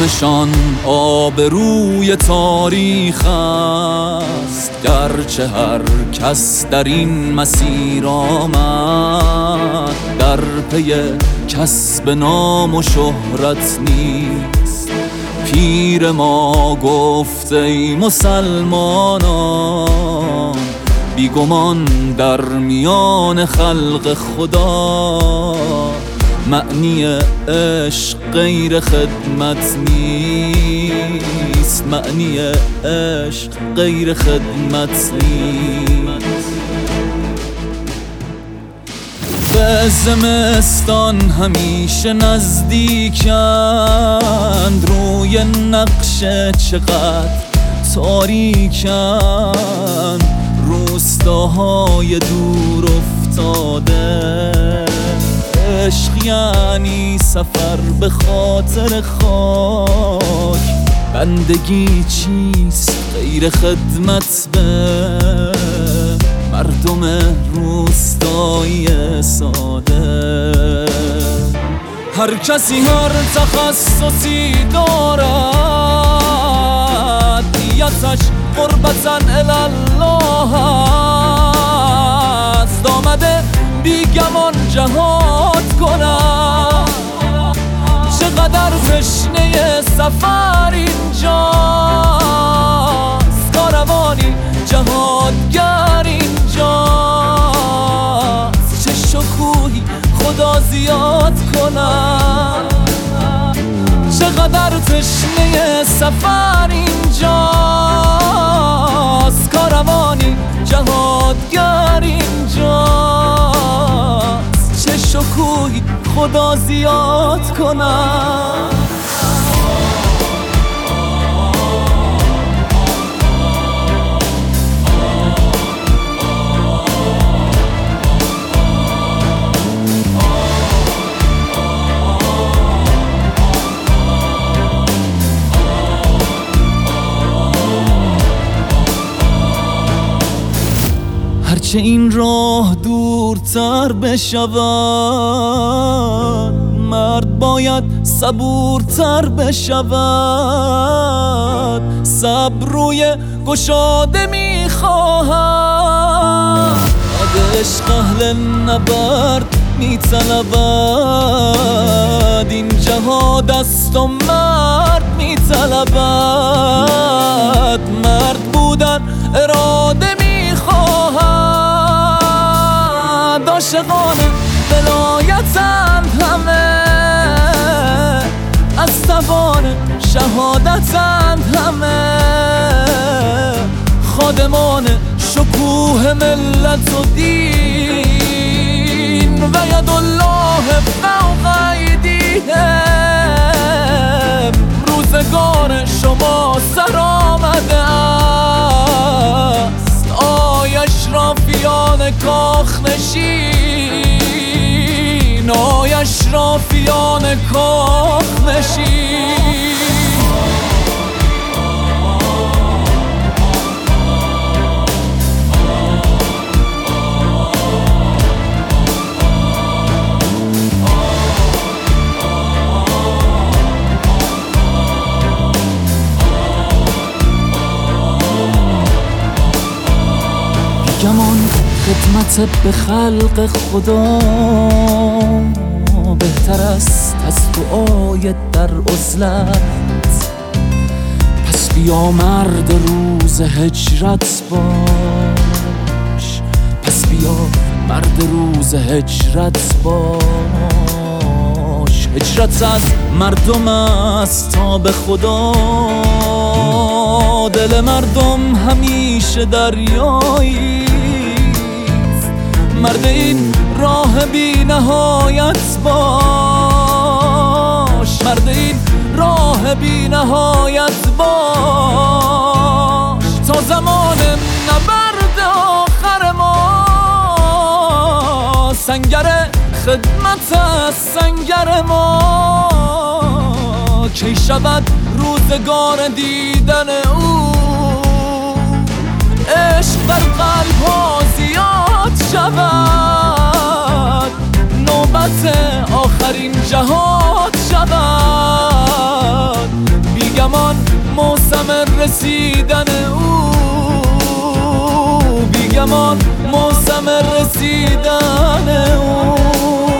نامشان آبروی تاریخ است، گرچه هر کس در این مسیر آمد در پی کسب نام و شهرت نیست. پیر ما گفت ای مسلمانان، بیگمان در میان خلق خدا معنی عشق غیر خدمت نیست. معنی عشق غیر خدمت نیست. به زمستان همیشه نزدیکند، روی نقشه چقدر تاریکند. روستاهای دور افتاده، عشق یعنی سفر به خاطر خاک. بندگی چیست غیر خدمت به مردم روستایی ساده؟ هر کسی هر تخصصی دارد، نیتش قربتاً الالله است. آمده بیگمان جهاد کنم، چقدر تشنه سفر اینجاست. کاروانی جهادگر اینجاست، چه شکوهی خدا زیاد کنم. چقدر تشنه سفر اینجاست، کاروانی جهادگر اینجاست، چه شکوهی خدا زیاد کنم. هرچه این راه دورتر بشود، مرد باید صبورتر بشود. صبر روی گشاده میخواهد، عشق اهل نبرد میطلبد. این جهاد است و مرد میطلبد. مرد بودن اراده میخواهد. عاشقان ولایتند همه، از توان شهادتند همه. خادمان شکوه ملت و دین، و ید الله فوق ایدیهم. روزگار شما سر آمده است، آی اشرافیان کاخ نشین، آی اشرافیان کاخ نشین. گمان خدمت به خلق خدا بهتر است از دعای در عزلت. پس بیا مرد روز هجرت باش، پس بیا مرد روز هجرت باش. هجرت از مردم است تا به خدا، دل مردم همیشه دریایی. مرد این راه بی نهایت باش، مرد این راه بی نهایت باش. تا زمان نبرد آخر ما، سنگر خدمت است سنگر ما. کی شود روزگار دیدن او، عشق در قلب ها زیاد شود. نوبت آخرین جهاد شود، بیگمان موسم رسیدن او، بیگمان موسم رسیدن او.